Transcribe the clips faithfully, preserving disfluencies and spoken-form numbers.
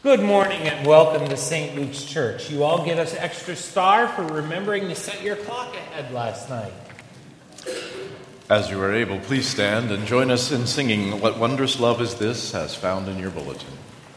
Good morning and welcome to Saint Luke's Church. You all get us extra star for remembering to set your clock ahead last night. As you are able, please stand and join us in singing What Wondrous Love Is This, as found in your bulletin.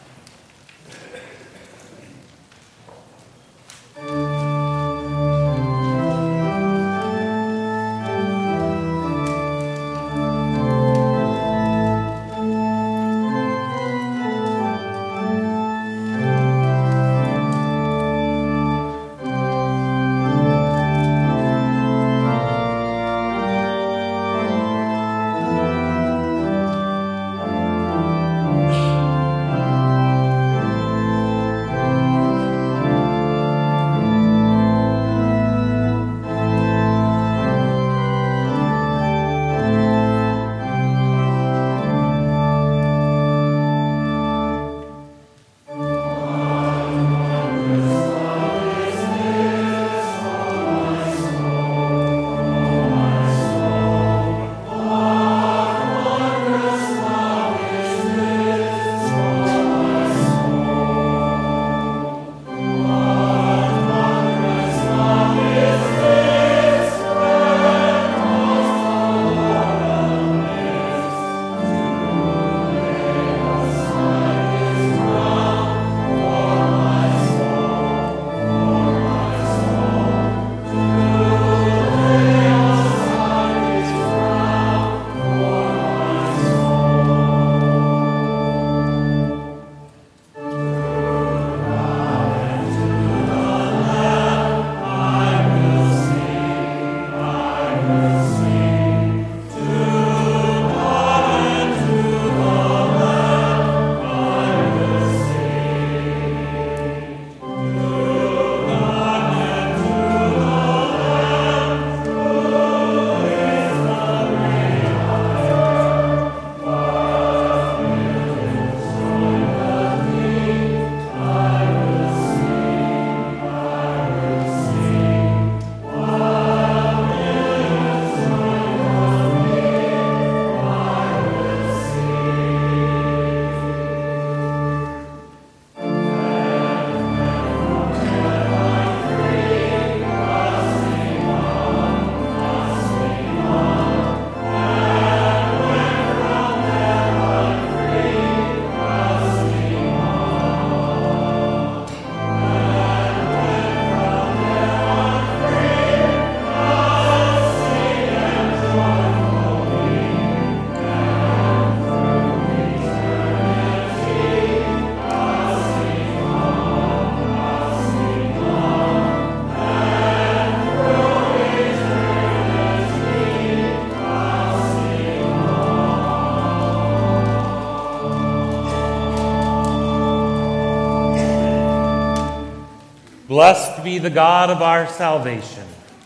Blessed be the God of our salvation.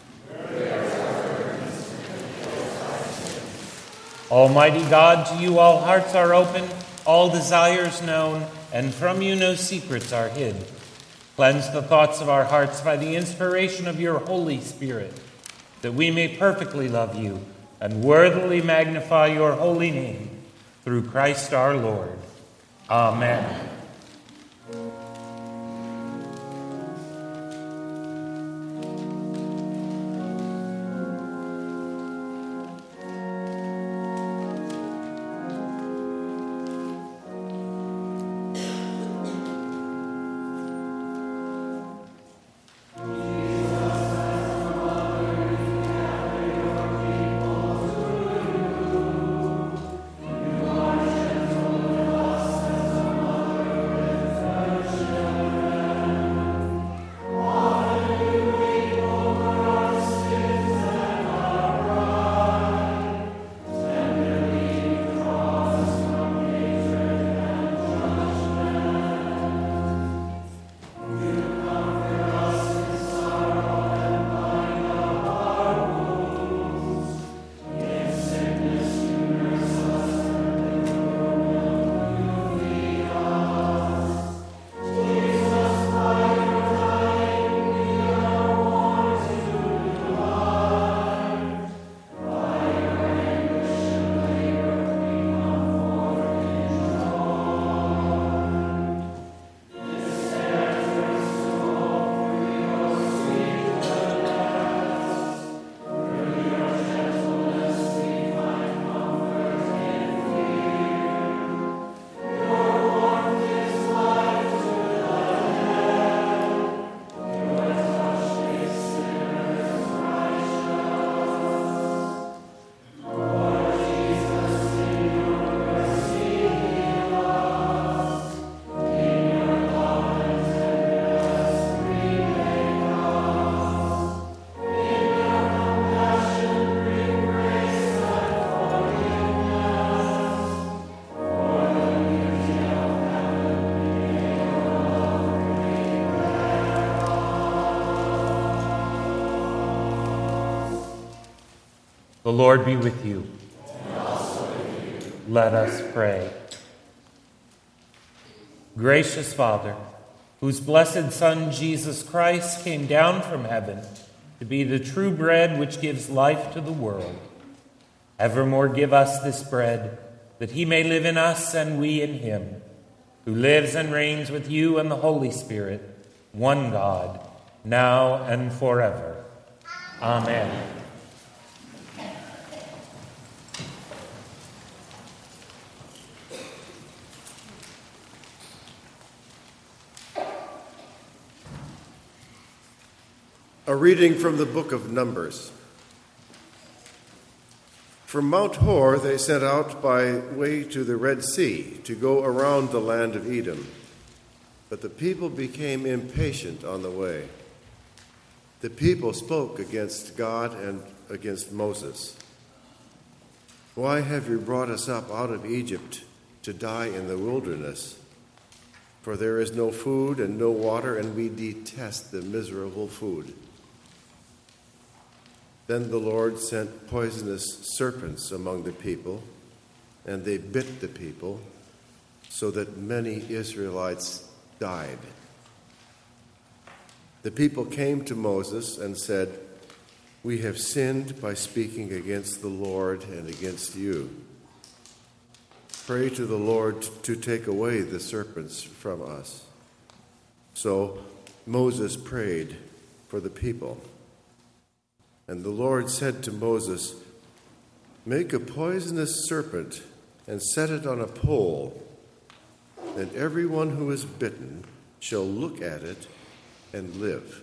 Almighty God, to you all hearts are open, all desires known, and from you no secrets are hid. Cleanse the thoughts of our hearts by the inspiration of your Holy Spirit, that we may perfectly love you and worthily magnify your holy name, through Christ our Lord. Amen. The Lord be with you. And also with you. Let us pray. Gracious Father, whose blessed Son, Jesus Christ, came down from heaven to be the true bread which gives life to the world, evermore give us this bread, that he may live in us and we in him, who lives and reigns with you and the Holy Spirit, one God, now and forever. Amen. A reading from the book of Numbers. From Mount Hor they set out by way to the Red Sea to go around the land of Edom. But the people became impatient on the way. The people spoke against God and against Moses. "Why have you brought us up out of Egypt to die in the wilderness? For there is no food and no water, and we detest the miserable food." Then the Lord sent poisonous serpents among the people, and they bit the people, so that many Israelites died. The people came to Moses and said, "We have sinned by speaking against the Lord and against you. Pray to the Lord to take away the serpents from us." So Moses prayed for the people. And the Lord said to Moses, "Make a poisonous serpent and set it on a pole. Then everyone who is bitten shall look at it and live."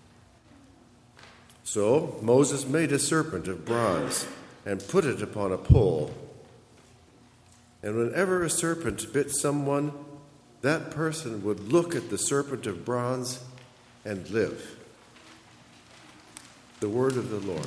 So Moses made a serpent of bronze and put it upon a pole. And whenever a serpent bit someone, that person would look at the serpent of bronze and live. The word of the Lord.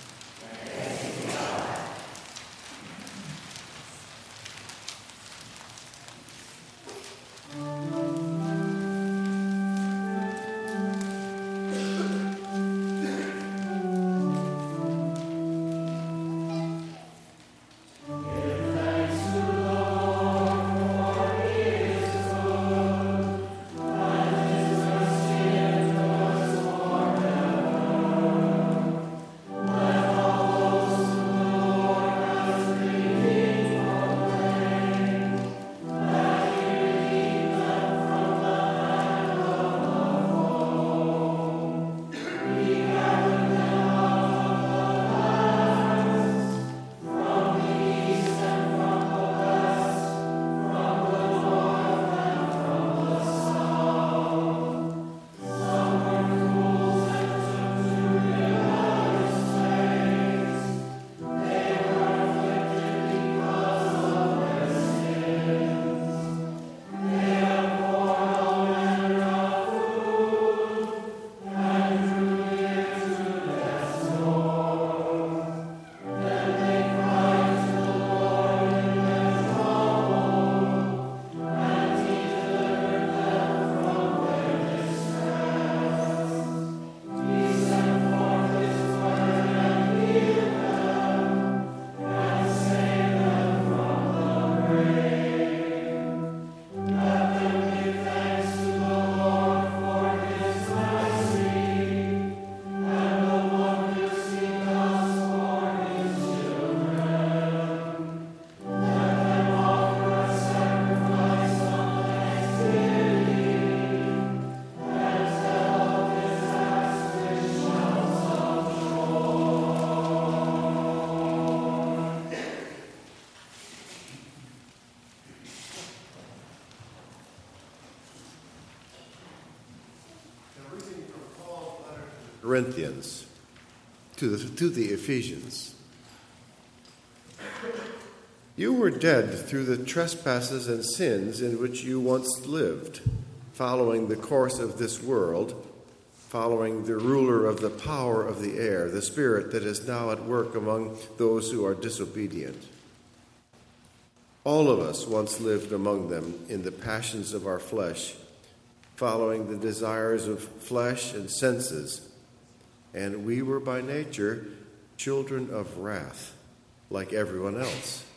Corinthians, to the, to the Ephesians. You were dead through the trespasses and sins in which you once lived, following the course of this world, following the ruler of the power of the air, the spirit that is now at work among those who are disobedient. All of us once lived among them in the passions of our flesh, following the desires of flesh and senses, and we were by nature children of wrath, like everyone else.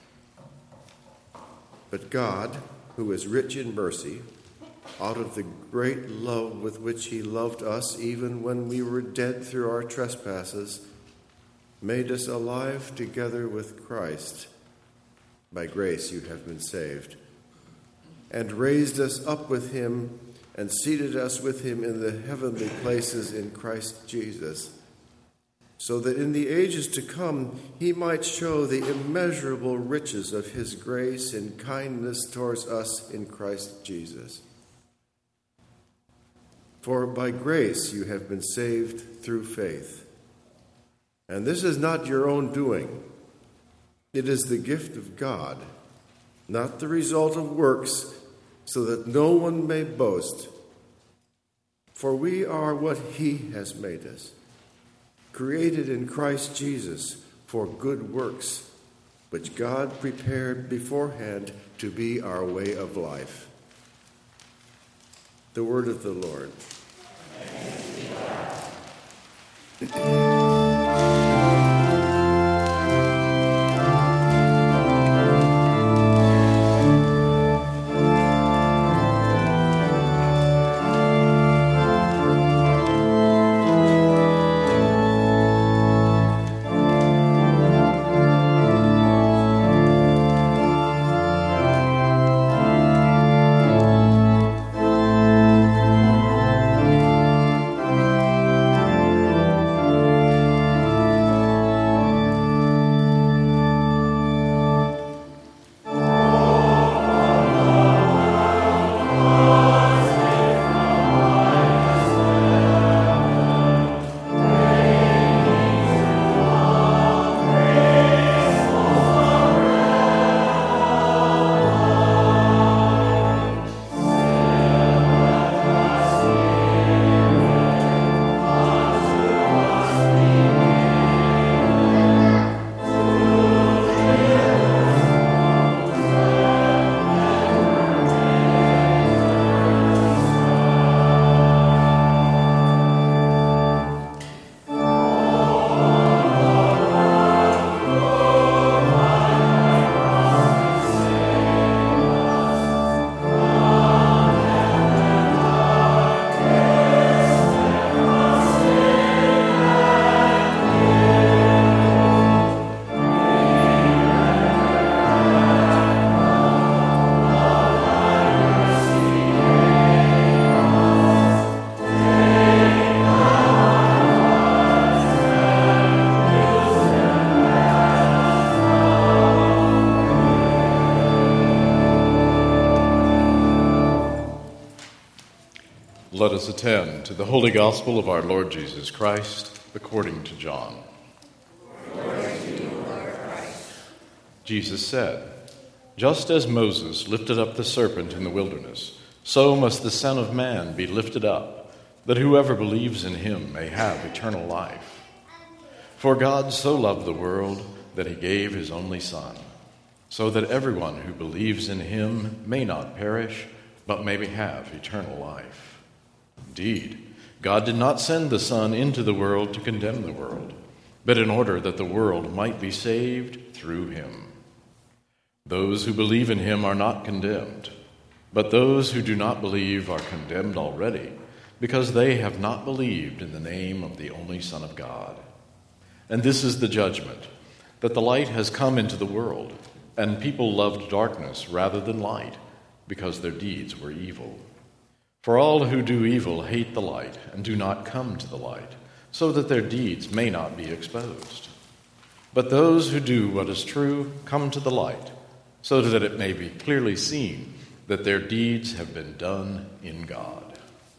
But God, who is rich in mercy, out of the great love with which he loved us even when we were dead through our trespasses, made us alive together with Christ. By grace you have been saved, and raised us up with him and seated us with him in the heavenly places in Christ Jesus, so that in the ages to come he might show the immeasurable riches of his grace and kindness towards us in Christ Jesus. For by grace you have been saved through faith. And this is not your own doing. It is the gift of God, not the result of works, so that no one may boast. For we are what he has made us, created in Christ Jesus for good works, which God prepared beforehand to be our way of life. The word of the Lord. Thanks be to God. Let us attend to the Holy Gospel of our Lord Jesus Christ, according to John. Glory to you, Lord Christ. Jesus said, "Just as Moses lifted up the serpent in the wilderness, so must the Son of Man be lifted up, that whoever believes in him may have eternal life. For God so loved the world that he gave his only Son, so that everyone who believes in him may not perish, but may have eternal life. Indeed, God did not send the Son into the world to condemn the world, but in order that the world might be saved through him. Those who believe in him are not condemned, but those who do not believe are condemned already, because they have not believed in the name of the only Son of God. And this is the judgment, that the light has come into the world, and people loved darkness rather than light, because their deeds were evil. For all who do evil hate the light and do not come to the light, so that their deeds may not be exposed. But those who do what is true come to the light, so that it may be clearly seen that their deeds have been done in God."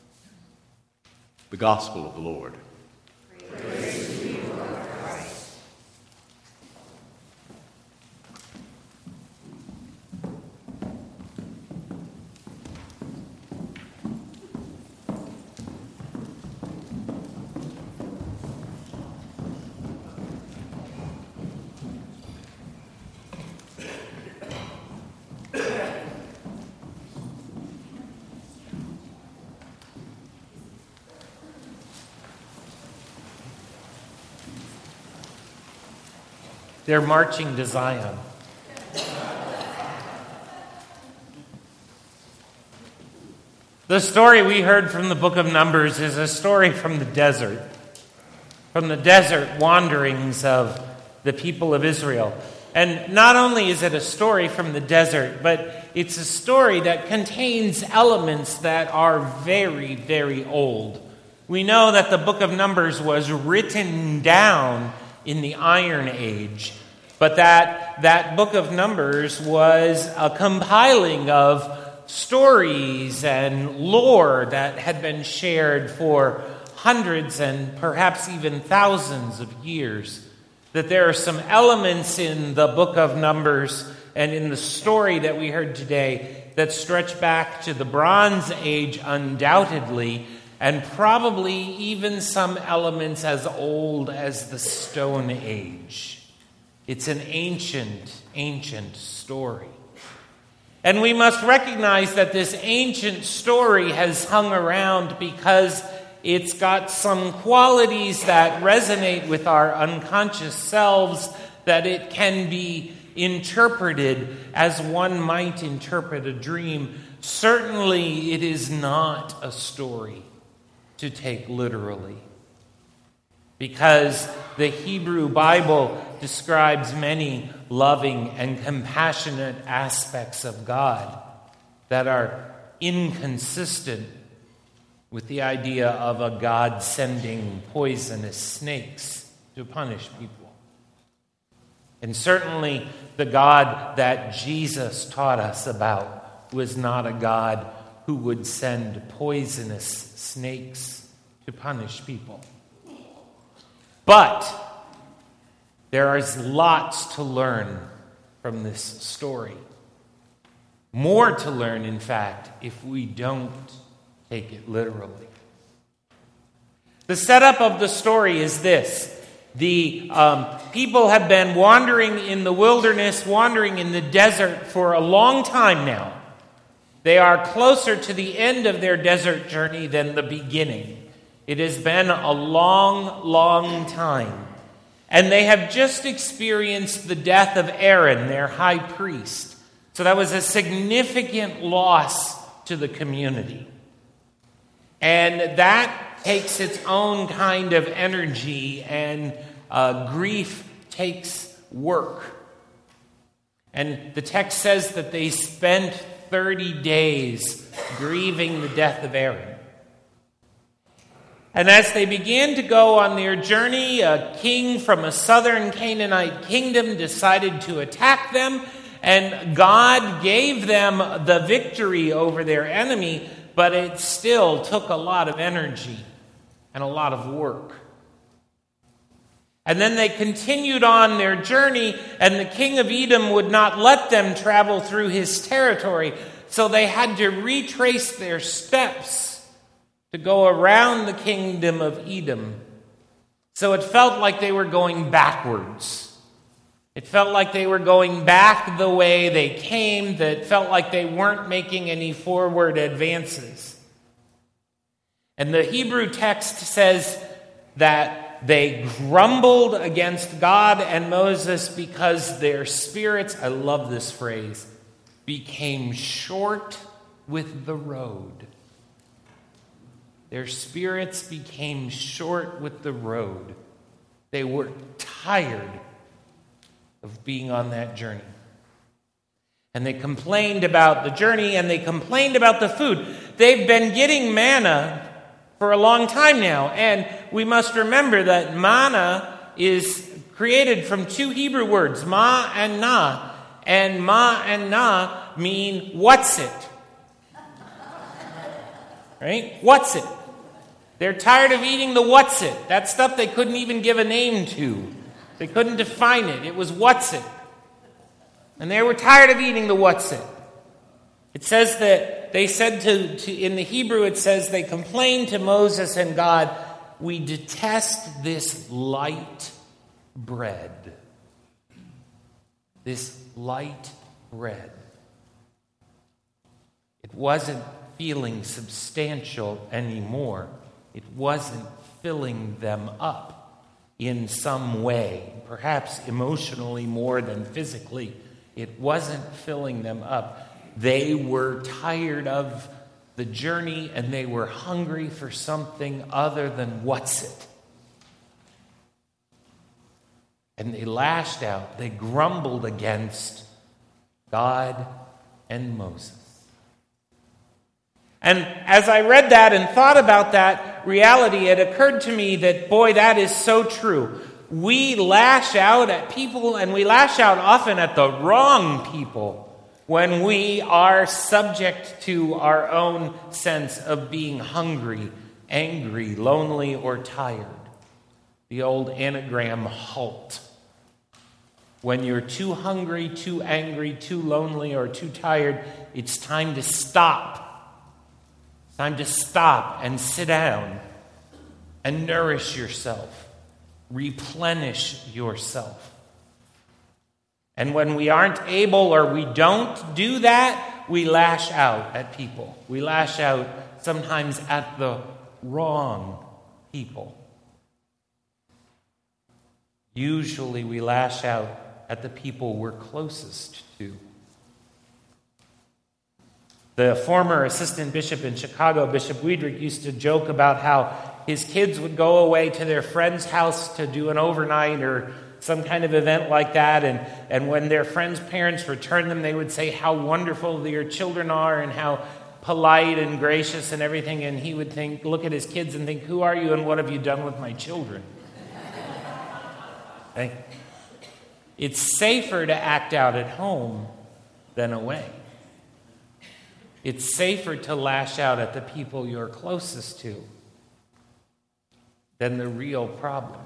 The Gospel of the Lord. Praise to you, Lord Christ. They're marching to Zion. The story we heard from the book of Numbers is a story from the desert, from the desert wanderings of the people of Israel. And not only is it a story from the desert, but it's a story that contains elements that are very, very old. We know that the book of Numbers was written down in the Iron Age, but that that book of Numbers was a compiling of stories and lore that had been shared for hundreds and perhaps even thousands of years. That there are some elements in the book of Numbers and in the story that we heard today that stretch back to the Bronze Age undoubtedly, and probably even some elements as old as the Stone Age. It's an ancient, ancient story. And we must recognize that this ancient story has hung around because it's got some qualities that resonate with our unconscious selves, that it can be interpreted as one might interpret a dream. Certainly, it is not a story to take literally, because the Hebrew Bible describes many loving and compassionate aspects of God that are inconsistent with the idea of a God sending poisonous snakes to punish people. And certainly the God that Jesus taught us about was not a God who would send poisonous snakes to punish people. But there is lots to learn from this story. More to learn, in fact, if we don't take it literally. The setup of the story is this. The um, people have been wandering in the wilderness, wandering in the desert for a long time now. They are closer to the end of their desert journey than the beginning. It has been a long, long time. And they have just experienced the death of Aaron, their high priest. So that was a significant loss to the community. And that takes its own kind of energy, and uh, grief takes work. And the text says that they spent thirty days grieving the death of Aaron. And as they began to go on their journey, a king from a southern Canaanite kingdom decided to attack them, and God gave them the victory over their enemy, but it still took a lot of energy and a lot of work. And then they continued on their journey, and the king of Edom would not let them travel through his territory, so they had to retrace their steps to go around the kingdom of Edom. So it felt like they were going backwards. It felt like they were going back the way they came, that felt like they weren't making any forward advances. And the Hebrew text says that they grumbled against God and Moses because their spirits, I love this phrase, became short with the road. Their spirits became short with the road. They were tired of being on that journey. And they complained about the journey, and they complained about the food. They've been getting manna for a long time now, and we must remember that manna is created from two Hebrew words, ma and na. And ma and na mean, what's it? Right? What's it? They're tired of eating the what's it. That stuff they couldn't even give a name to. They couldn't define it. It was what's it. And they were tired of eating the what's it. It says that they said to, to, in the Hebrew, it says they complained to Moses and God, we detest this light bread. This light bread. It wasn't feeling substantial anymore. It wasn't filling them up. in some way, perhaps emotionally more than physically. It wasn't filling them up. They were tired of the journey and they were hungry for something other than what's it. And they lashed out. They grumbled against God and Moses. And as I read that and thought about that reality, it occurred to me that, boy, that is so true. We lash out at people, and we lash out often at the wrong people when we are subject to our own sense of being hungry, angry, lonely, or tired. The old anagram HALT. When you're too hungry, too angry, too lonely, or too tired, it's time to stop. It's time to stop and sit down and nourish yourself. Replenish yourself. And when we aren't able or we don't do that, we lash out at people. We lash out sometimes at the wrong people. Usually we lash out at the people we're closest to. The former assistant bishop in Chicago, Bishop Wiedrich, used to joke about how his kids would go away to their friend's house to do an overnight or some kind of event like that, and, and when their friends' parents returned them, they would say how wonderful your children are and how polite and gracious and everything, and he would think, look at his kids and think, who are you and what have you done with my children? Okay? It's safer to act out at home than away. It's safer to lash out at the people you're closest to than the real problem.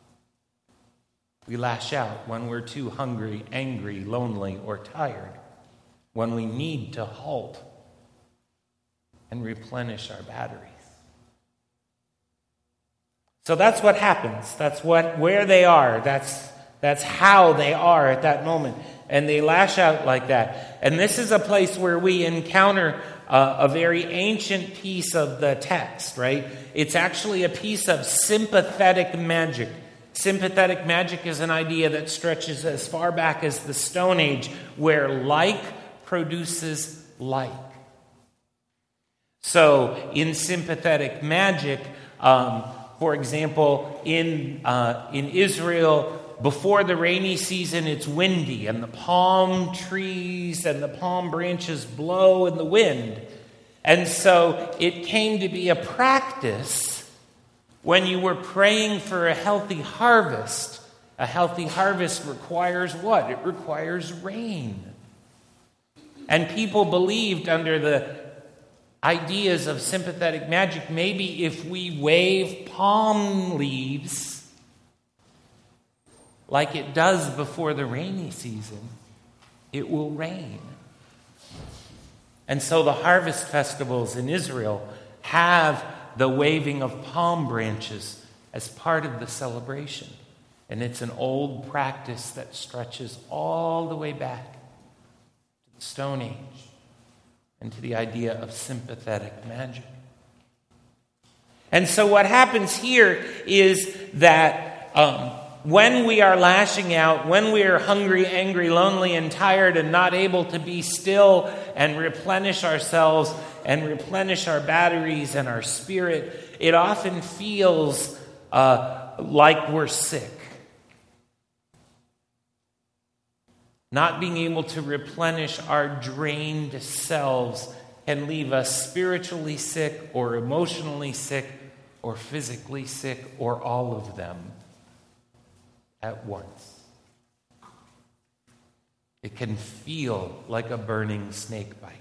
We lash out when we're too hungry, angry, lonely, or tired, when we need to halt and replenish our batteries. So that's what happens. That's what where they are. That's That's how they are at that moment. And they lash out like that. And this is a place where we encounter uh, a very ancient piece of the text, right? It's actually a piece of sympathetic magic. Sympathetic magic is an idea that stretches as far back as the Stone Age, where like produces like. So in sympathetic magic, um, for example, in uh, in Israel, before the rainy season, it's windy, and the palm trees and the palm branches blow in the wind. And so it came to be a practice when you were praying for a healthy harvest. A healthy harvest requires what? It requires rain. And people believed under the ideas of sympathetic magic, maybe if we wave palm leaves like it does before the rainy season, it will rain. And so the harvest festivals in Israel have the waving of palm branches as part of the celebration. And it's an old practice that stretches all the way back to the Stone Age and to the idea of sympathetic magic. And so what happens here is that um, when we are lashing out, when we are hungry, angry, lonely, and tired and not able to be still and replenish ourselves and replenish our batteries and our spirit, it often feels uh, like we're sick. Not being able to replenish our drained selves can leave us spiritually sick or emotionally sick or physically sick or all of them at once. It can feel like a burning snake bite.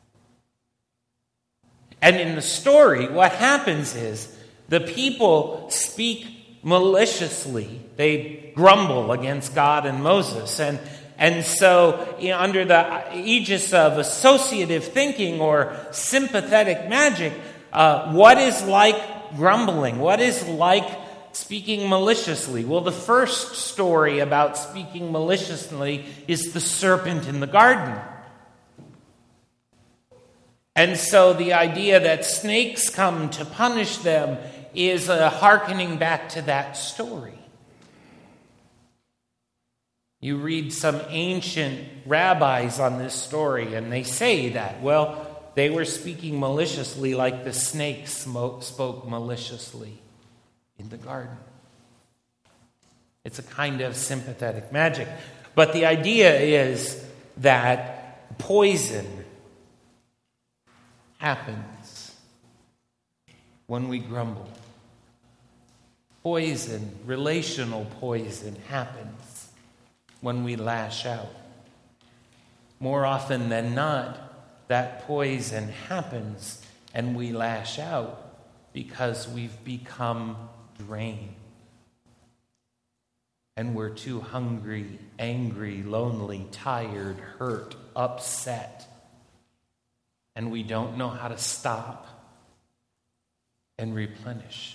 And in the story, what happens is the people speak maliciously. They grumble against God and Moses. And, and so, you know, under the aegis of associative thinking or sympathetic magic, uh, what is like grumbling? What is like speaking maliciously? Well, the first story about speaking maliciously is the serpent in the garden. And so the idea that snakes come to punish them is a hearkening back to that story. You read some ancient rabbis on this story, and they say that, well, they were speaking maliciously like the snake spoke maliciously in the garden. It's a kind of sympathetic magic. But the idea is that poison happens when we grumble. Poison, relational poison, happens when we lash out. More often than not, that poison happens and we lash out because we've become drained. And we're too hungry, angry, lonely, tired, hurt, upset. And we don't know how to stop and replenish.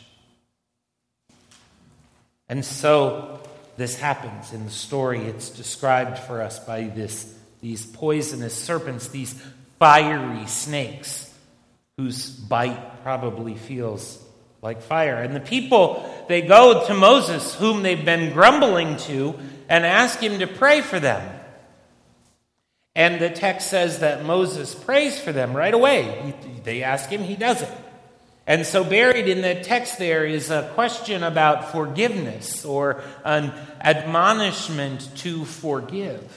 And so this happens in the story. It's described for us by this, these poisonous serpents, these fiery snakes whose bite probably feels like fire. And the people, they go to Moses, whom they've been grumbling to, and ask him to pray for them. And the text says that Moses prays for them right away. He, they ask him, he does it. And so buried in the text there is a question about forgiveness or an admonishment to forgive.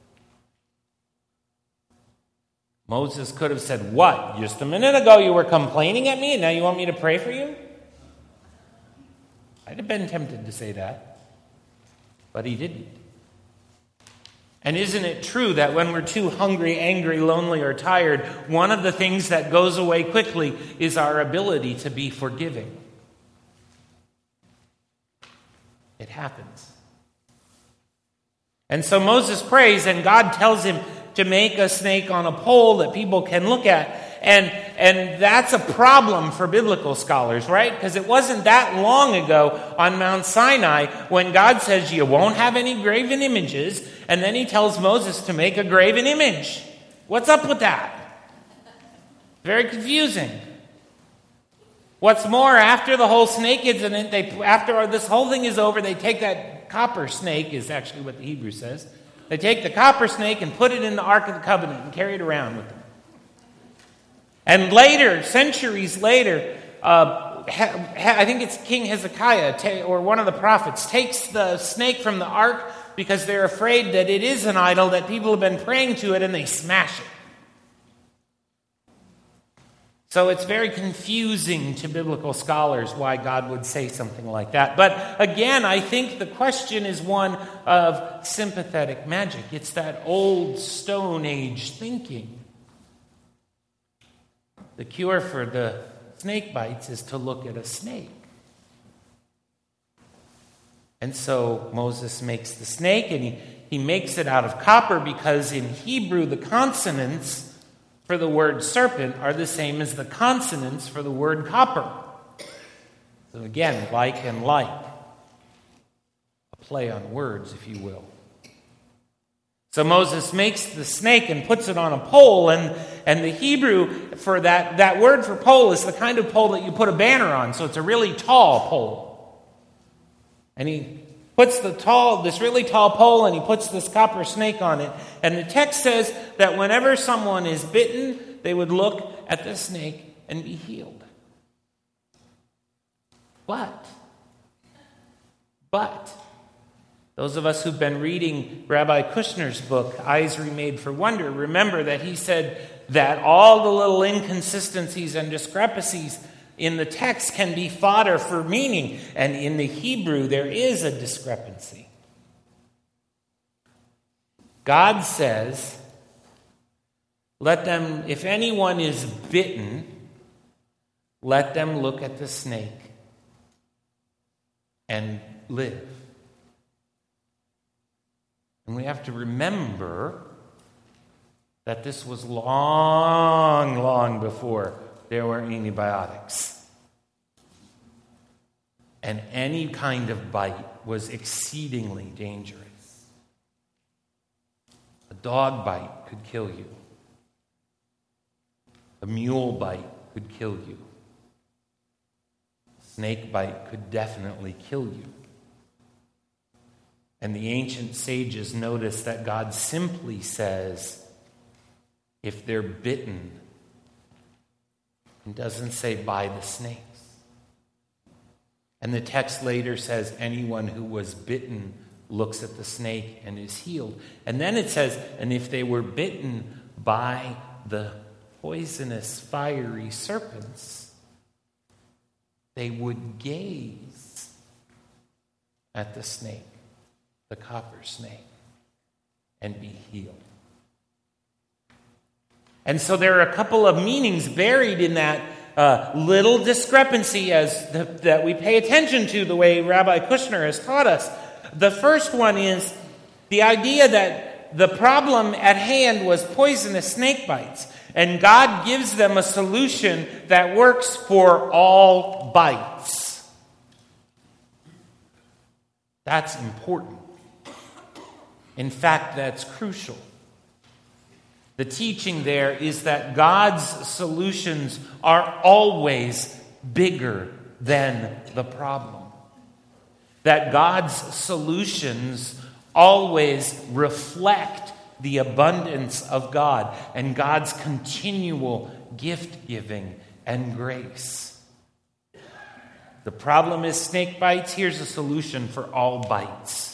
Moses could have said, what? Just a minute ago you were complaining at me and now you want me to pray for you? I'd have been tempted to say that. But he didn't. And isn't it true that when we're too hungry, angry, lonely, or tired, one of the things that goes away quickly is our ability to be forgiving? It happens. And so Moses prays, and God tells him to make a snake on a pole that people can look at. And, and that's a problem for biblical scholars, right? Because it wasn't that long ago on Mount Sinai when God says you won't have any graven images, and then he tells Moses to make a graven image. What's up with that? Very confusing. What's more, after the whole snake incident, they, after this whole thing is over, they take that copper snake, is actually what the Hebrew says. They take the copper snake and put it in the Ark of the Covenant and carry it around with them. And later, centuries later, uh, I think it's King Hezekiah or one of the prophets takes the snake from the ark because they're afraid that it is an idol, that people have been praying to it, and they smash it. So it's very confusing to biblical scholars why God would say something like that. But again, I think the question is one of sympathetic magic. It's that old Stone Age thinking. The cure for the snake bites is to look at a snake. And so Moses makes the snake, and he, he makes it out of copper because in Hebrew the consonants for the word serpent are the same as the consonants for the word copper. So again, like and like. A play on words, if you will. So Moses makes the snake and puts it on a pole, and, and the Hebrew for that, that word for pole is the kind of pole that you put a banner on, so it's a really tall pole. And he puts the tall, this really tall pole, and he puts this copper snake on it. And the text says that whenever someone is bitten, they would look at the snake and be healed. But, but, those of us who've been reading Rabbi Kushner's book, Eyes Remade for Wonder, remember that he said that all the little inconsistencies and discrepancies in the text can be fodder for meaning. And in the Hebrew, there is a discrepancy. God says, let them, if anyone is bitten, let them look at the snake and live. And we have to remember that this was long, long before there were antibiotics. And any kind of bite was exceedingly dangerous. A dog bite could kill you. A mule bite could kill you. A snake bite could definitely kill you. And the ancient sages notice that God simply says, if they're bitten, and doesn't say by the snakes. And the text later says anyone who was bitten looks at the snake and is healed. And then it says, and if they were bitten by the poisonous, fiery serpents, they would gaze at the snake, the copper snake, and be healed. And so there are a couple of meanings buried in that uh, little discrepancy as the, that we pay attention to the way Rabbi Kushner has taught us. The first one is the idea that the problem at hand was poisonous snake bites, and God gives them a solution that works for all bites. That's important. In fact, that's crucial. The teaching there is that God's solutions are always bigger than the problem. That God's solutions always reflect the abundance of God and God's continual gift-giving and grace. The problem is snake bites. Here's a solution for all bites.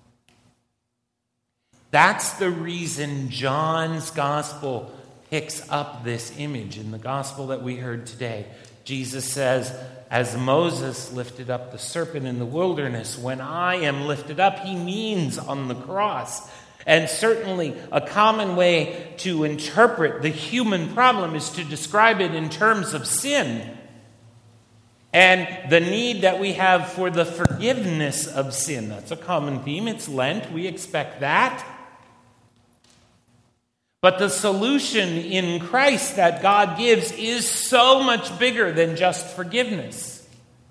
That's the reason John's gospel picks up this image in the gospel that we heard today. Jesus says, as Moses lifted up the serpent in the wilderness, when I am lifted up, he means on the cross. And certainly a common way to interpret the human problem is to describe it in terms of sin and the need that we have for the forgiveness of sin. That's a common theme. It's Lent. We expect that. But the solution in Christ that God gives is so much bigger than just forgiveness.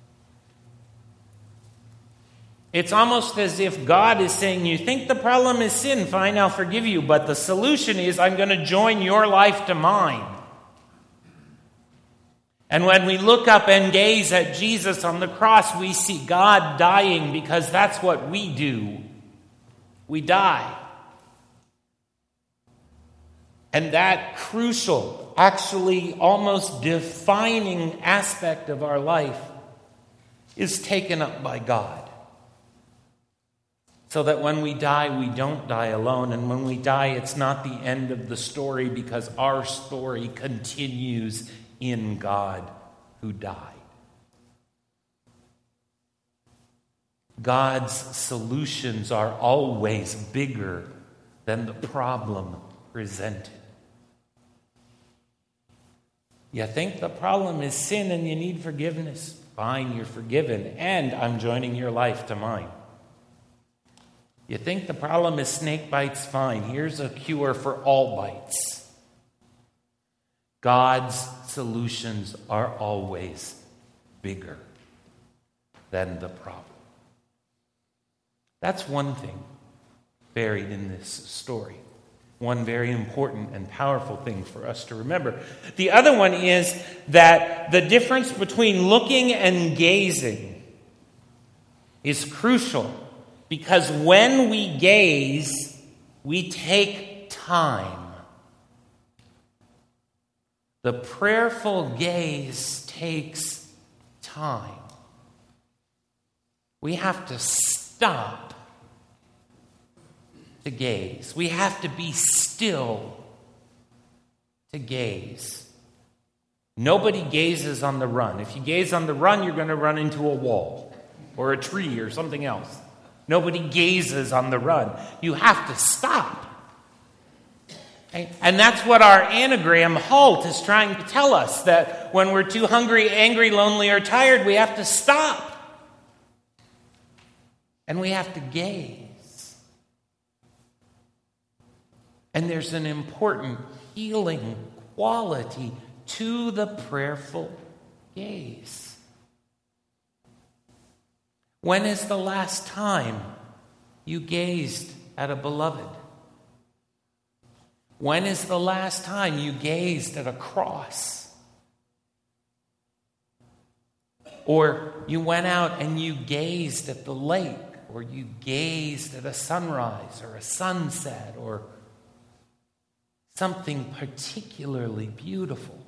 It's almost as if God is saying, you think the problem is sin, fine, I'll forgive you. But the solution is, I'm going to join your life to mine. And when we look up and gaze at Jesus on the cross, we see God dying because that's what we do. We die. And that crucial, actually almost defining aspect of our life is taken up by God. So that when we die, we don't die alone. And when we die, it's not the end of the story because our story continues in God who died. God's solutions are always bigger than the problem presented. You think the problem is sin and you need forgiveness? Fine, you're forgiven, and I'm joining your life to mine. You think the problem is snake bites? Fine, here's a cure for all bites. God's solutions are always bigger than the problem. That's one thing buried in this story. One very important and powerful thing for us to remember. The other one is that the difference between looking and gazing is crucial because when we gaze, we take time. The prayerful gaze takes time. We have to stop to gaze. We have to be still to gaze. Nobody gazes on the run. If you gaze on the run, you're going to run into a wall or a tree or something else. Nobody gazes on the run. You have to stop. Okay? And that's what our anagram HALT is trying to tell us, that when we're too hungry, angry, lonely, or tired, we have to stop. And we have to gaze. And there's an important healing quality to the prayerful gaze. When is the last time you gazed at a beloved? When is the last time you gazed at a cross? Or you went out and you gazed at the lake or you gazed at a sunrise or a sunset or something particularly beautiful.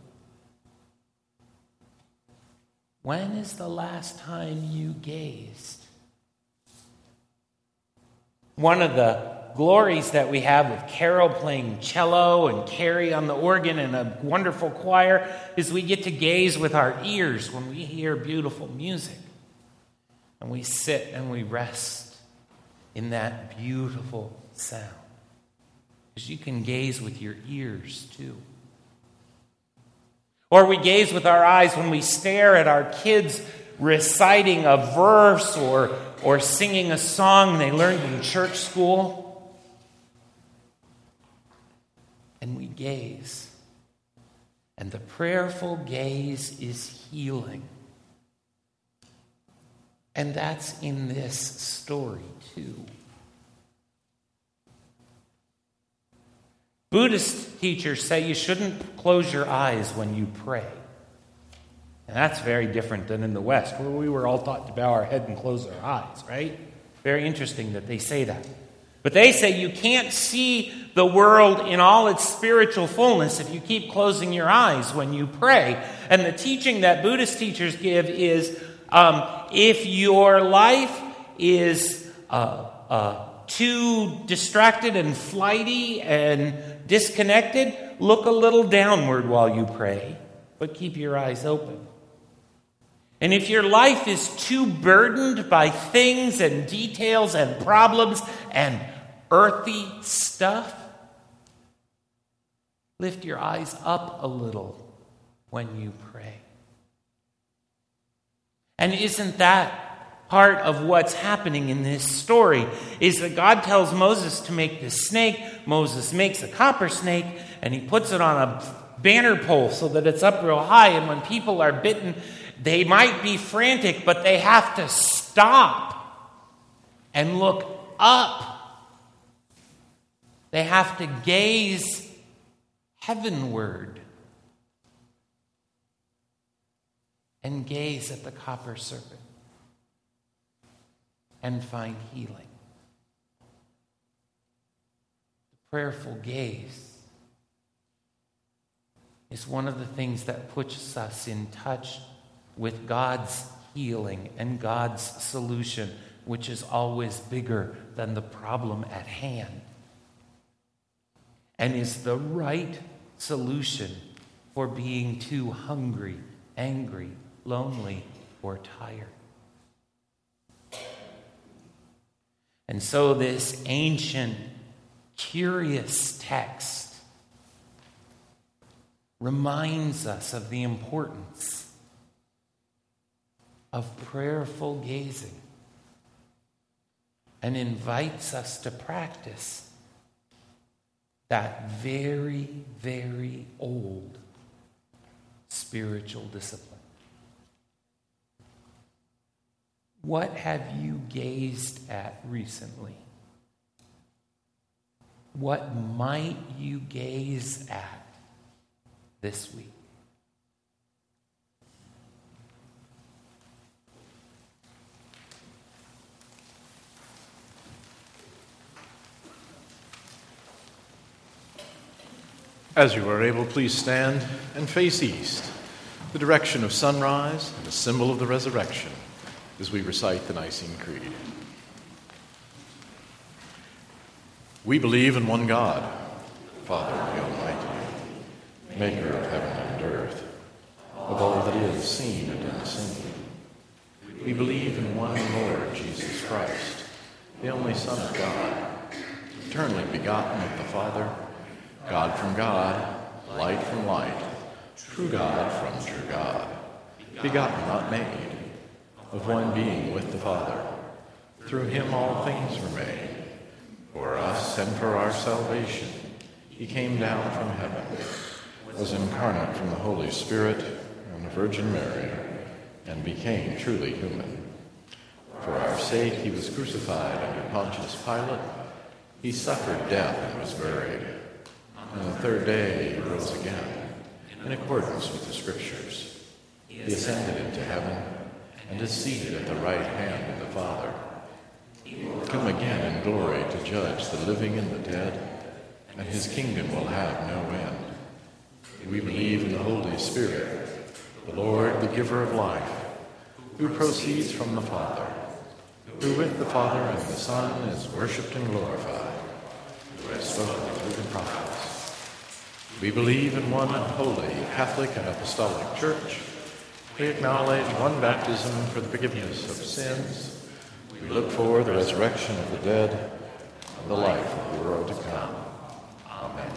When is the last time you gazed? One of the glories that we have with Carol playing cello and Carrie on the organ and a wonderful choir is we get to gaze with our ears when we hear beautiful music. And we sit and we rest in that beautiful sound. Because you can gaze with your ears too. Or we gaze with our eyes when we stare at our kids reciting a verse or, or singing a song they learned in church school. And we gaze. And the prayerful gaze is healing. And that's in this story too. Buddhist teachers say you shouldn't close your eyes when you pray. And that's very different than in the West, where we were all taught to bow our head and close our eyes, right? Very interesting that they say that. But they say you can't see the world in all its spiritual fullness if you keep closing your eyes when you pray. And the teaching that Buddhist teachers give is um, if your life is uh, uh, too distracted and flighty and disconnected, look a little downward while you pray, but keep your eyes open. And if your life is too burdened by things and details and problems and earthy stuff, lift your eyes up a little when you pray. And isn't that part of what's happening in this story? Is that God tells Moses to make this snake. Moses makes a copper snake, and he puts it on a banner pole so that it's up real high. And when people are bitten, they might be frantic, but they have to stop and look up. They have to gaze heavenward and gaze at the copper serpent and find healing. The prayerful gaze is one of the things that puts us in touch with God's healing and God's solution, which is always bigger than the problem at hand, and is the right solution for being too hungry, angry, lonely, or tired. And so this ancient, curious text reminds us of the importance of prayerful gazing and invites us to practice that very, very old spiritual discipline. What have you gazed at recently? What might you gaze at this week? As you are able, please stand and face east, the direction of sunrise and the symbol of the resurrection, as we recite the Nicene Creed. We believe in one God, Father the Almighty, maker of heaven and earth, of all that is seen and unseen. We believe in one Lord Jesus Christ, the only Son of God, eternally begotten of the Father, God from God, light from light, true God from true God, begotten, not made, of one being with the Father. Through him all things were made. For us and for our salvation, he came down from heaven, was incarnate from the Holy Spirit and the Virgin Mary, and became truly human. For our sake he was crucified under Pontius Pilate. He suffered death and was buried. On the third day he rose again, in accordance with the Scriptures. He ascended into heaven and is seated at the right hand of the Father. come again in glory to judge the living and the dead, and his kingdom will have no end. We believe in the Holy Spirit, the Lord, the giver of life, who proceeds from the Father, who with the Father and the Son is worshipped and glorified, who has spoken through the prophets. We believe in one holy, Catholic, and Apostolic Church. We acknowledge one baptism for the forgiveness of sins. We look for the resurrection of the dead and the life of the world to come. Amen.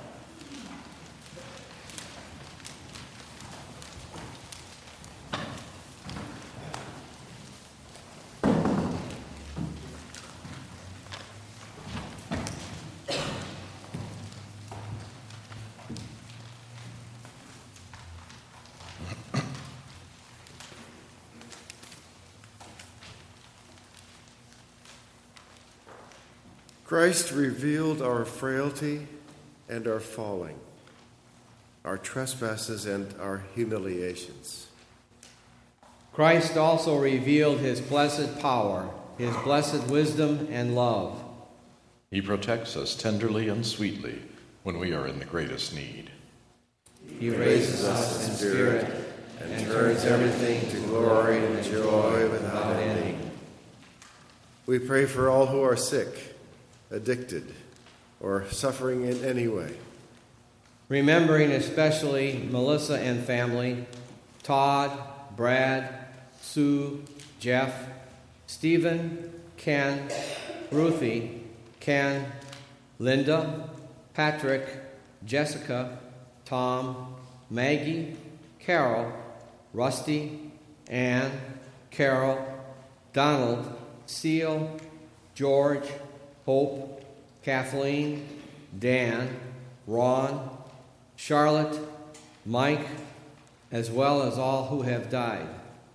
Christ revealed our frailty and our falling, our trespasses and our humiliations. Christ also revealed his blessed power, his blessed wisdom and love. He protects us tenderly and sweetly when we are in the greatest need. He raises us in spirit and turns everything to glory and joy without ending. We pray for all who are sick, addicted, or suffering in any way. Remembering especially Melissa and family, Todd, Brad, Sue, Jeff, Stephen, Ken, Ruthie, Ken, Linda, Patrick, Jessica, Tom, Maggie, Carol, Rusty, Ann, Carol, Donald, Seal, George, Hope, Kathleen, Dan, Ron, Charlotte, Mike, as well as all who have died.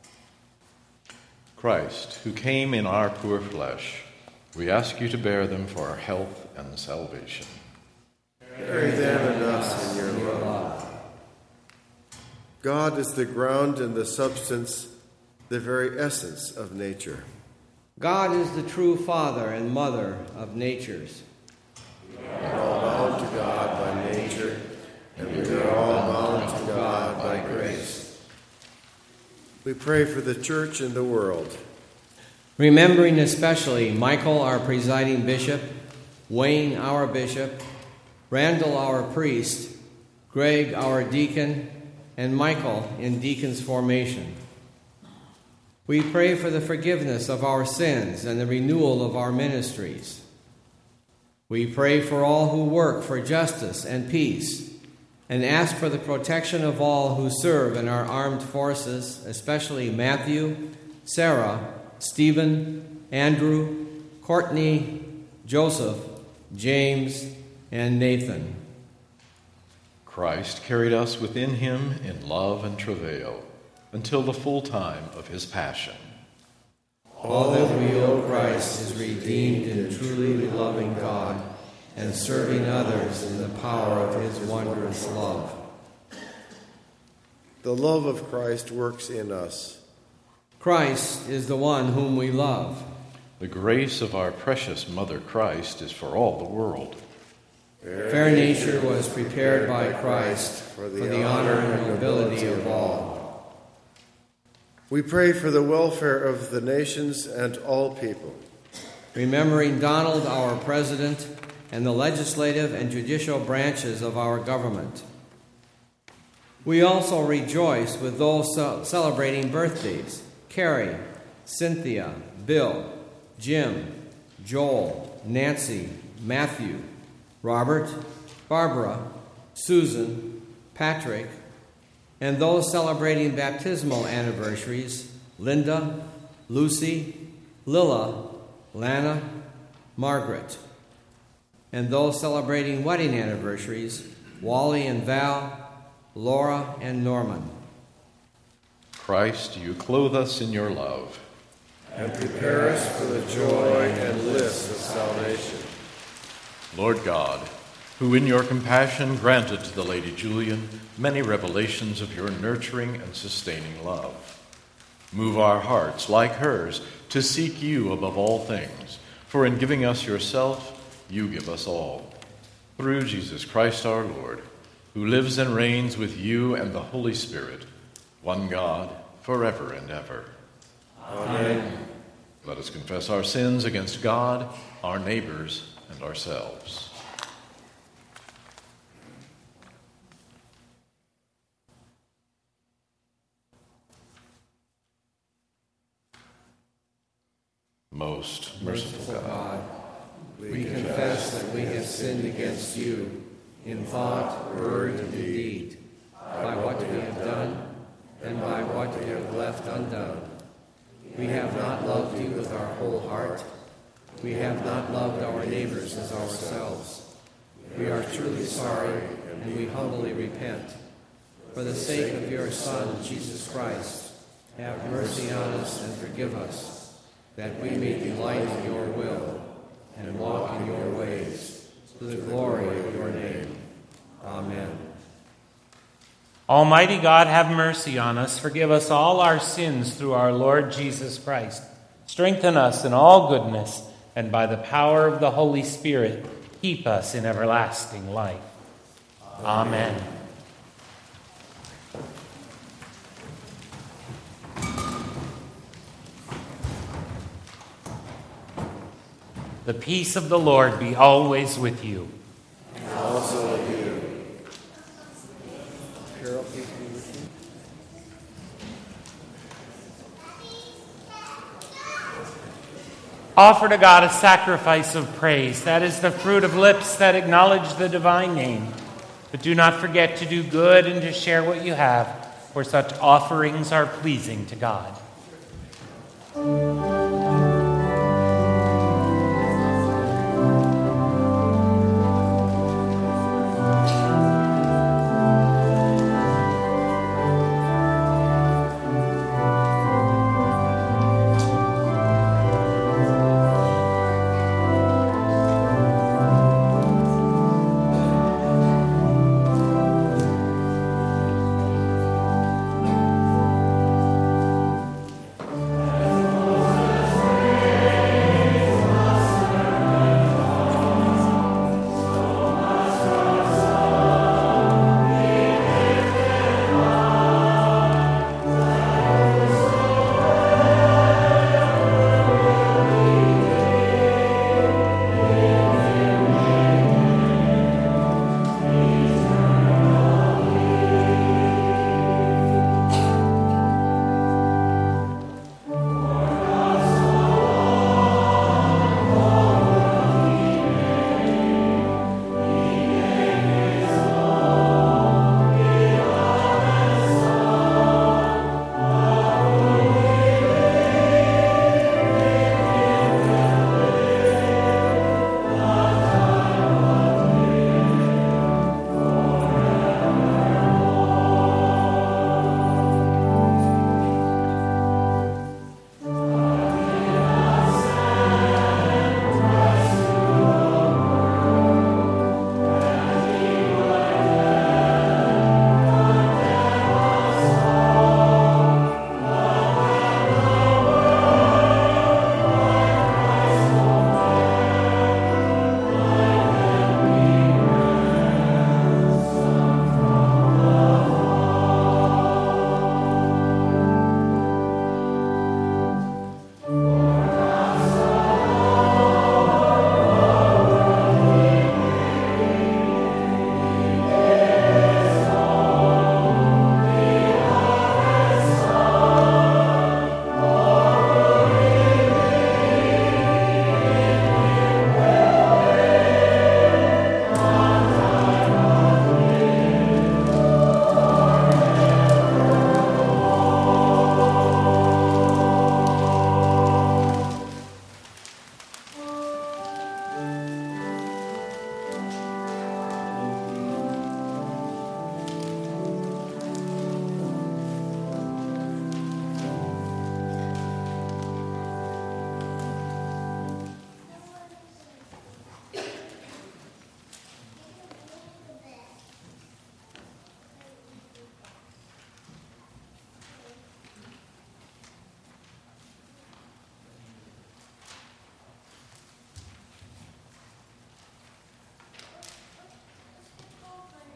Christ, who came in our poor flesh, we ask you to bear them for our health and salvation. Carry them and us in your love. God is the ground and the substance, the very essence of nature. God is the true father and mother of natures. We are all bound to God by nature, and we are all bound to God by grace. We pray for the church and the world. Remembering especially Michael, our presiding bishop, Wayne, our bishop, Randall, our priest, Greg, our deacon, and Michael in deacon's formation. We pray for the forgiveness of our sins and the renewal of our ministries. We pray for all who work for justice and peace, and ask for the protection of all who serve in our armed forces, especially Matthew, Sarah, Stephen, Andrew, Courtney, Joseph, James, and Nathan. Christ carried us within him in love and travail until the full time of his passion. All that we owe Christ is redeemed in truly loving God and serving others in the power of his wondrous love. The love of Christ works in us. Christ is the one whom we love. The grace of our precious Mother Christ is for all the world. Fair nature was prepared by Christ for the honor and nobility of all. We pray for the welfare of the nations and all people. Remembering Donald, our president, and the legislative and judicial branches of our government. We also rejoice with those celebrating birthdays: Carrie, Cynthia, Bill, Jim, Joel, Nancy, Matthew, Robert, Barbara, Susan, Patrick, and those celebrating baptismal anniversaries: Linda, Lucy, Lilla, Lana, Margaret, and those celebrating wedding anniversaries: Wally and Val, Laura and Norman. Christ, you clothe us in your love and prepare us for the joy and bliss of salvation. Lord God, who in your compassion granted to the Lady Julian many revelations of your nurturing and sustaining love, Move our hearts, like hers, to seek you above all things, for in giving us yourself, you give us all. Through Jesus Christ our Lord, who lives and reigns with you and the Holy Spirit, one God, forever and ever. Amen. Let us confess our sins against God, our neighbors, and ourselves. Most merciful God, we confess that we have sinned against you in thought, word, and deed, by what we have done and by what we have left undone. We have not loved you with our whole heart. We have not loved our neighbors as ourselves. We are truly sorry, and we humbly repent. For the sake of your Son, Jesus Christ, have mercy on us and forgive us, that we may delight in your will and walk in your ways, to the glory of your name. Amen. Almighty God, have mercy on us. Forgive us all our sins through our Lord Jesus Christ. Strengthen us in all goodness, and by the power of the Holy Spirit, keep us in everlasting life. Amen. Amen. The peace of the Lord be always with you. And also with you. Carol, please be with you. Offer to God a sacrifice of praise. That is the fruit of lips that acknowledge the divine name. But do not forget to do good and to share what you have, for such offerings are pleasing to God.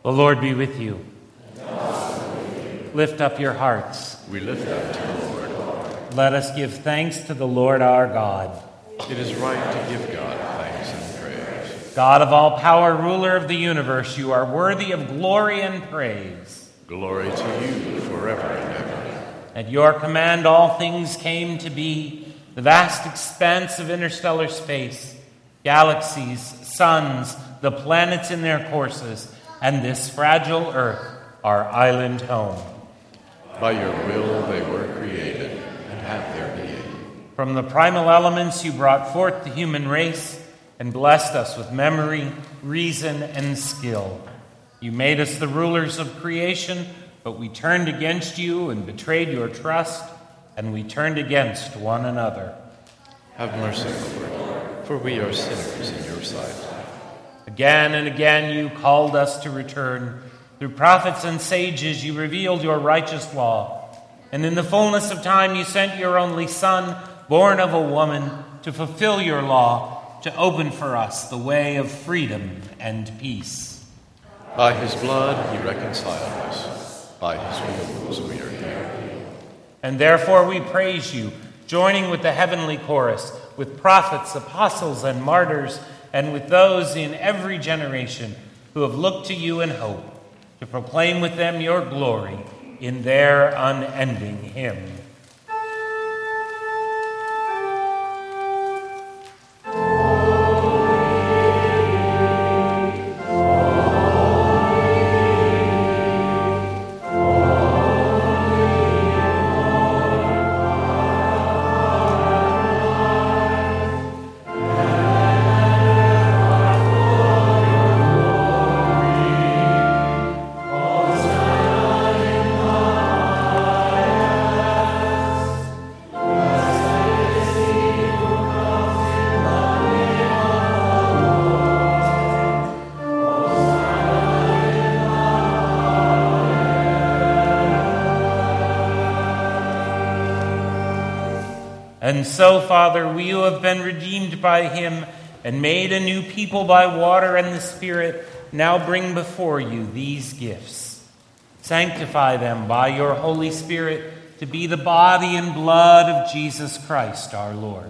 The Lord be with you. Lift up your hearts. We lift up to the Lord. Let us give thanks to the Lord our God. It is right to give God thanks and praise. God of all power, ruler of the universe, you are worthy of glory and praise. Glory to you forever and ever. At your command all things came to be, the vast expanse of interstellar space, galaxies, suns, the planets in their courses, and this fragile earth, our island home. By your will they were created and had their being. From the primal elements you brought forth the human race and blessed us with memory, reason, and skill. You made us the rulers of creation, but we turned against you and betrayed your trust, and we turned against one another. Have mercy, Lord, for we are sinners in your sight. Again and again you called us to return. Through prophets and sages you revealed your righteous law. And in the fullness of time you sent your only Son, born of a woman, to fulfill your law, to open for us the way of freedom and peace. By his blood he reconciled us. By his wounds we are healed. And therefore we praise you, joining with the heavenly chorus, with prophets, apostles, and martyrs, and with those in every generation who have looked to you in hope, to proclaim with them your glory in their unending hymn. And so, Father, we who have been redeemed by him and made a new people by water and the Spirit, now bring before you these gifts. Sanctify them by your Holy Spirit to be the body and blood of Jesus Christ our Lord.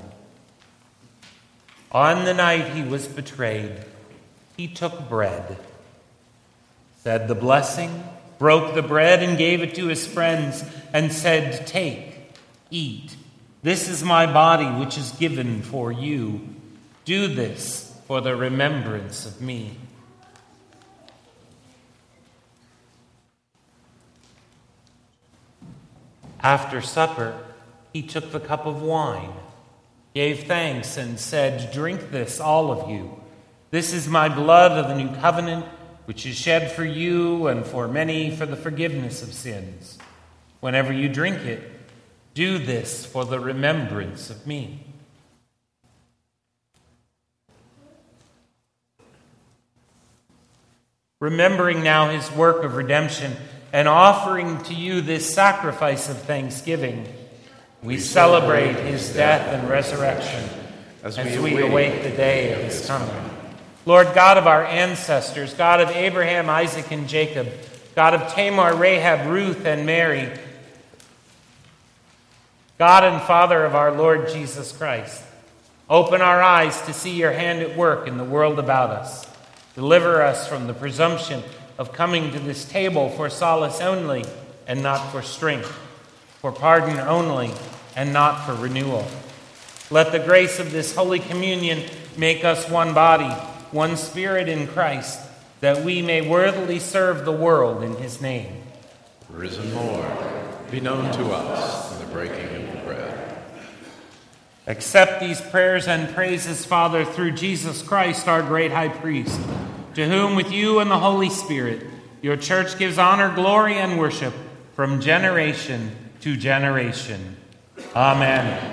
On the night he was betrayed, he took bread, said the blessing, broke the bread and gave it to his friends, and said, "Take, eat. This is my body, which is given for you. Do this for the remembrance of me." After supper, he took the cup of wine, gave thanks, and said, "Drink this, all of you. This is my blood of the new covenant, which is shed for you and for many for the forgiveness of sins. Whenever you drink it, do this for the remembrance of me." Remembering now his work of redemption and offering to you this sacrifice of thanksgiving, we celebrate his death and resurrection as we await the day of his coming. Lord God of our ancestors, God of Abraham, Isaac, and Jacob, God of Tamar, Rahab, Ruth, and Mary, God and Father of our Lord Jesus Christ, open our eyes to see your hand at work in the world about us. Deliver us from the presumption of coming to this table for solace only and not for strength, for pardon only and not for renewal. Let the grace of this Holy Communion make us one body, one spirit in Christ, that we may worthily serve the world in his name. Risen Lord, be known to us in the breaking of the bread. Accept these prayers and praises, Father, through Jesus Christ, our great high priest, to whom with you and the Holy Spirit your church gives honor, glory, and worship from generation to generation. Amen.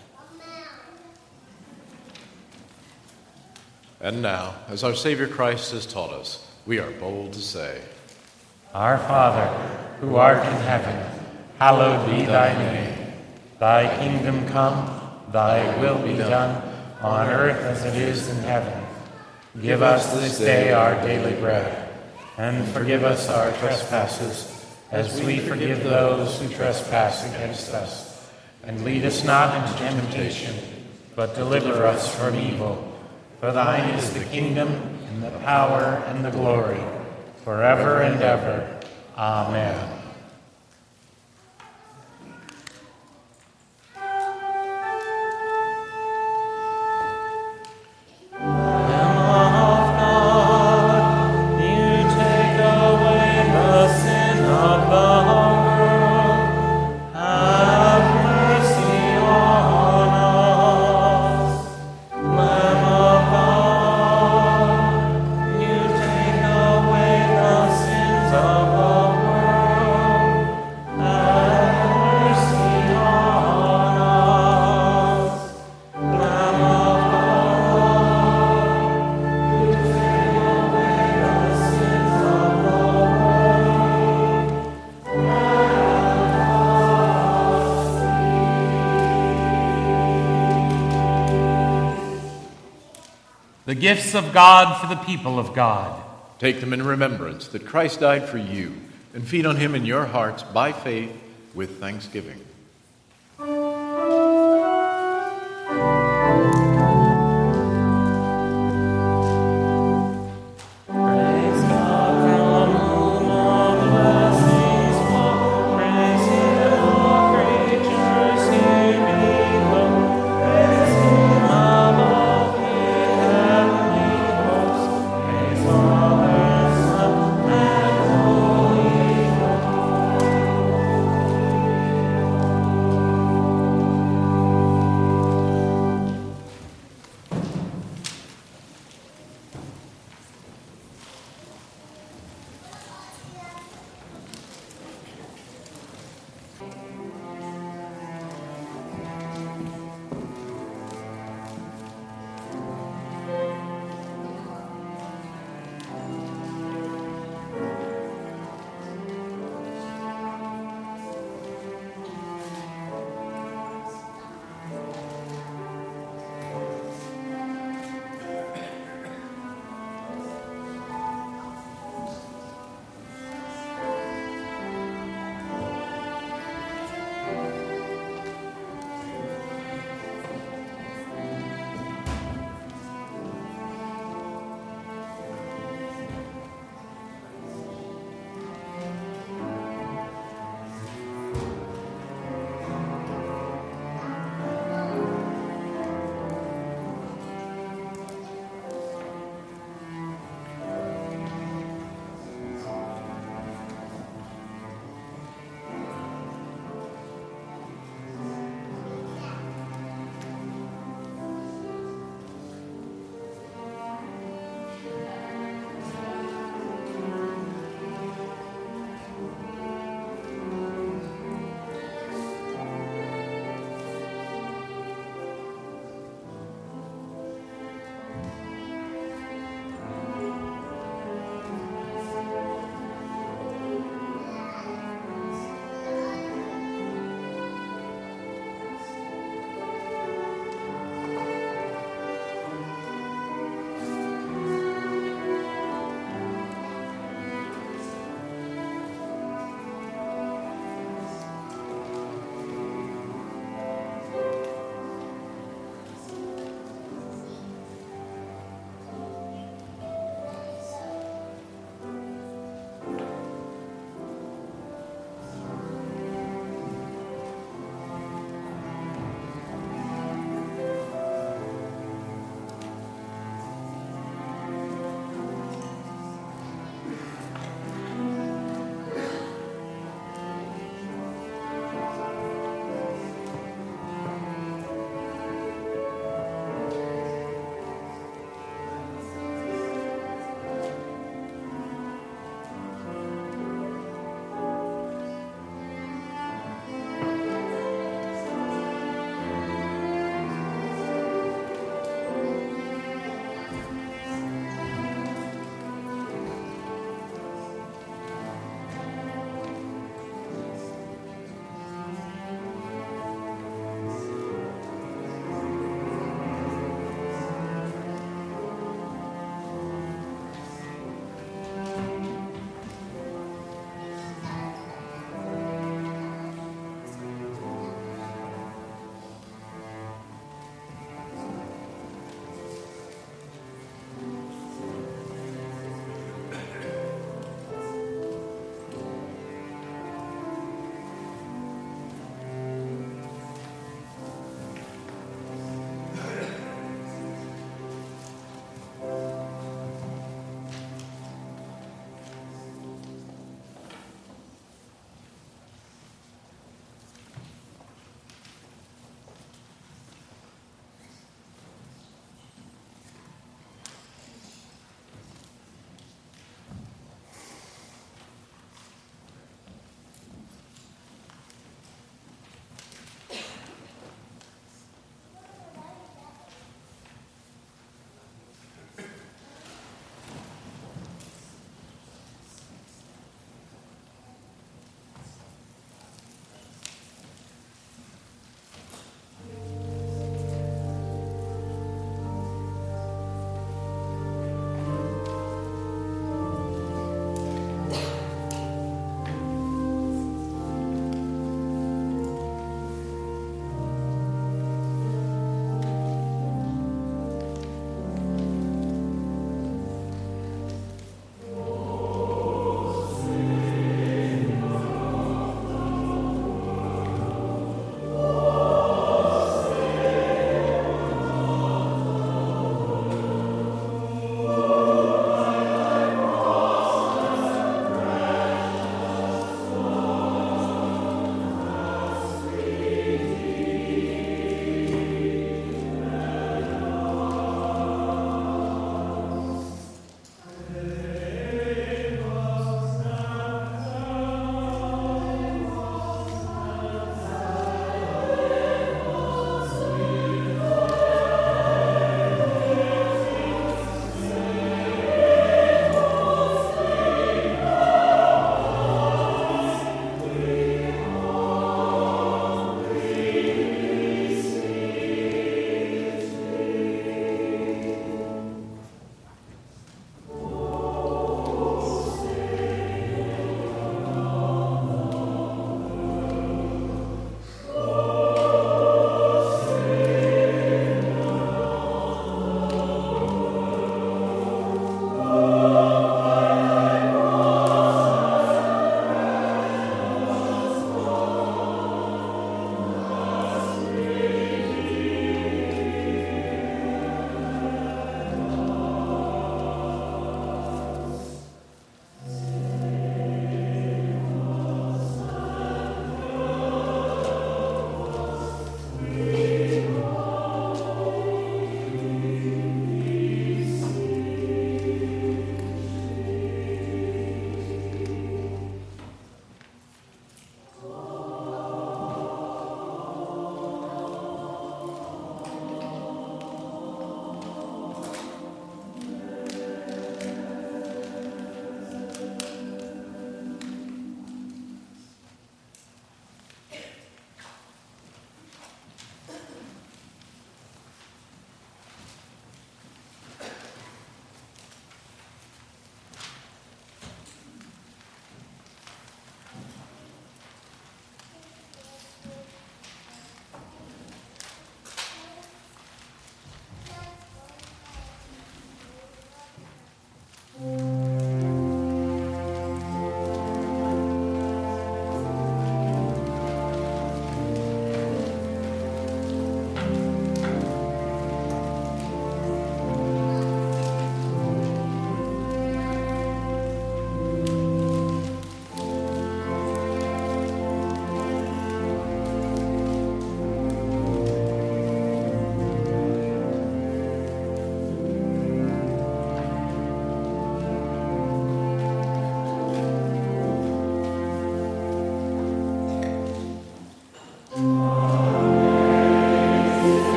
And now, as our Savior Christ has taught us, we are bold to say, Our Father, who art in heaven, hallowed be thy name. Thy kingdom come, thy will be done, on earth as it is in heaven. Give us this day our daily bread, And forgive us our trespasses, as we forgive those who trespass against us. And lead us not into temptation, but deliver us from evil. For thine is the kingdom, and the power, and the glory, forever and ever. Amen. The gifts of God for the people of God. Take them in remembrance that Christ died for you, and feed on him in your hearts by faith with thanksgiving.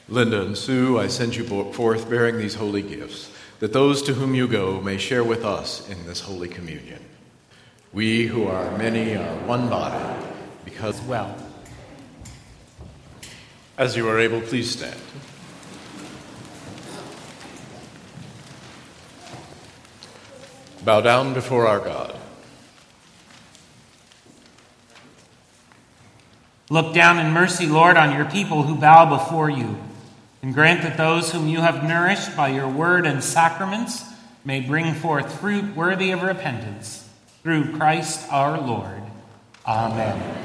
Linda and Sue, I send you forth bearing these holy gifts, that those to whom you go may share with us in this holy communion. We who are many are one body, because Well, as you are able, please stand. Bow down before our God. look down in mercy, Lord, on your people who bow before you, and grant that those whom you have nourished by your word and sacraments may bring forth fruit worthy of repentance. Through Christ our Lord. Amen.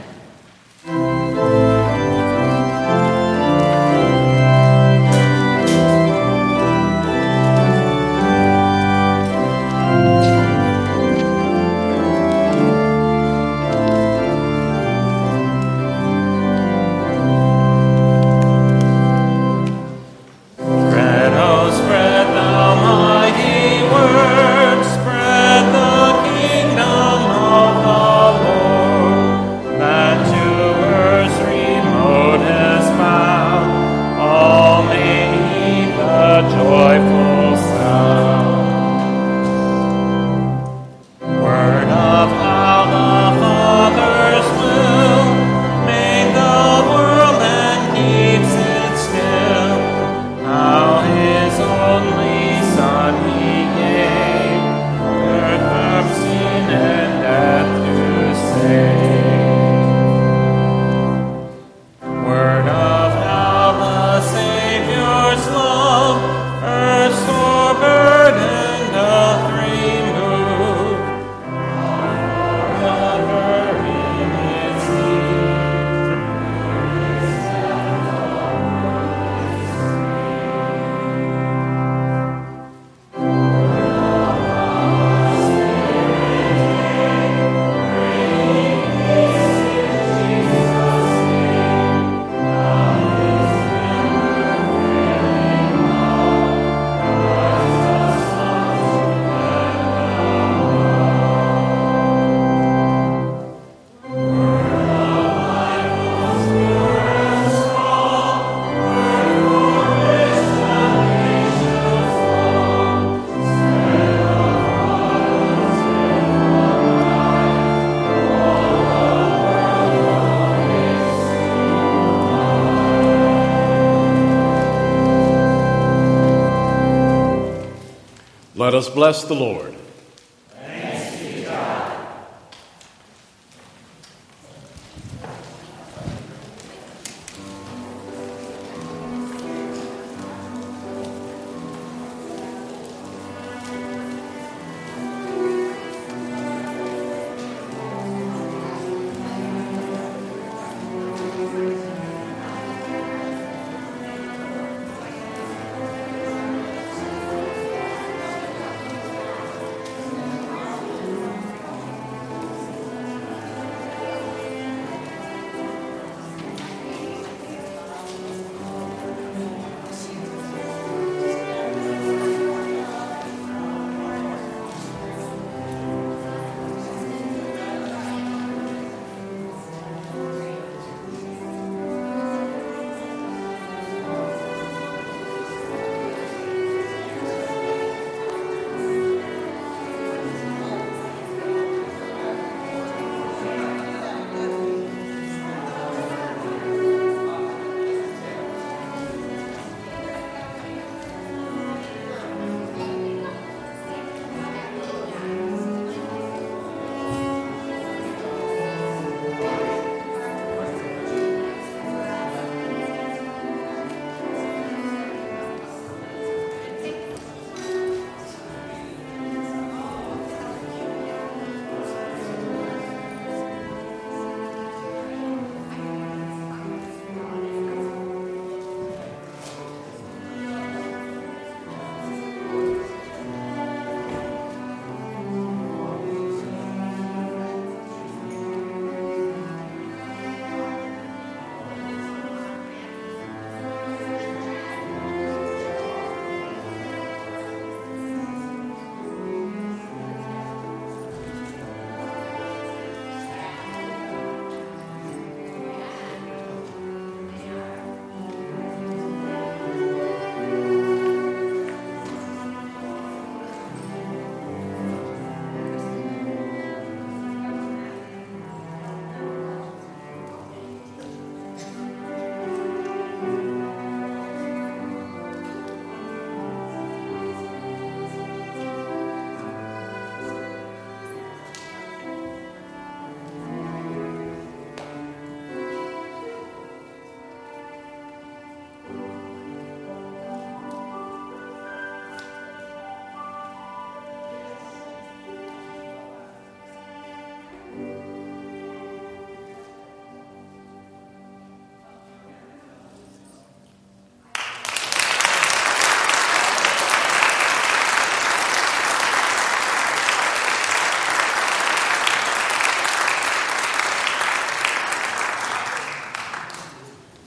Let us bless the Lord.